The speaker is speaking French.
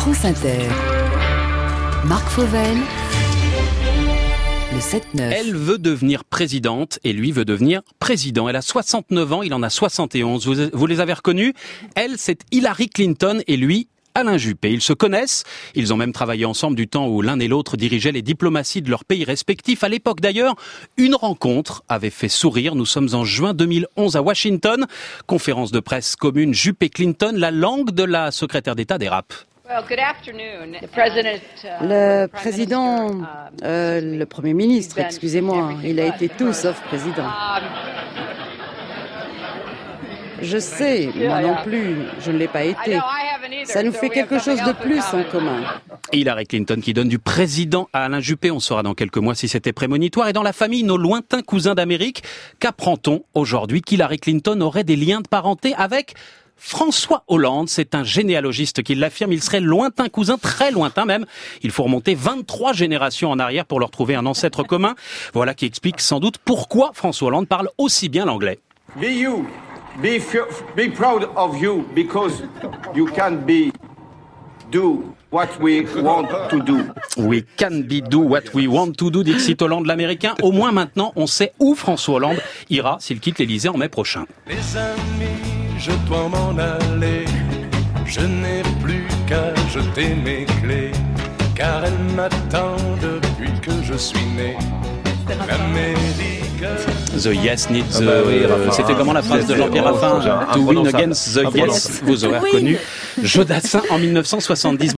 France Inter. Marc Fauvel, le 7-9. Elle veut devenir présidente et lui veut devenir président. Elle a 69 ans, il en a 71. Vous les avez reconnus? Elle, c'est Hillary Clinton et lui, Alain Juppé. Ils se connaissent, ils ont même travaillé ensemble du temps où l'un et l'autre dirigeaient les diplomaties de leurs pays respectifs. À l'époque d'ailleurs, une rencontre avait fait sourire. Nous sommes en juin 2011 à Washington. Conférence de presse commune Juppé-Clinton, la langue de la secrétaire d'État dérape. Le président, le Premier ministre, excusez-moi, il a été tout sauf président. Je sais, moi non plus, je ne l'ai pas été. Ça nous fait quelque chose de plus en commun. Hillary Clinton qui donne du président à Alain Juppé. On saura dans quelques mois si c'était prémonitoire. Et dans la famille, nos lointains cousins d'Amérique, qu'apprend-on aujourd'hui? Qu'Hillary Clinton aurait des liens de parenté avec François Hollande. C'est un généalogiste qui l'affirme. Il serait lointain cousin, très lointain même. Il faut remonter 23 générations en arrière pour leur trouver un ancêtre commun. Voilà qui explique sans doute pourquoi François Hollande parle aussi bien l'anglais. Be proud of you because you can do what we want to do. We can do what we want to do, Dixit Hollande l'américain. Au moins maintenant, on sait où François Hollande ira s'il quitte l'Élysée en mai prochain. Les amis, je dois m'en aller. Je n'ai plus qu'à jeter mes clés, car elle m'attend depuis que je suis né. L'Amérique. The Yes Needs c'était comment la phrase de Jean-Pierre Raffarin? To win against the Yes. Vous aurez reconnu Jodassin en 1970.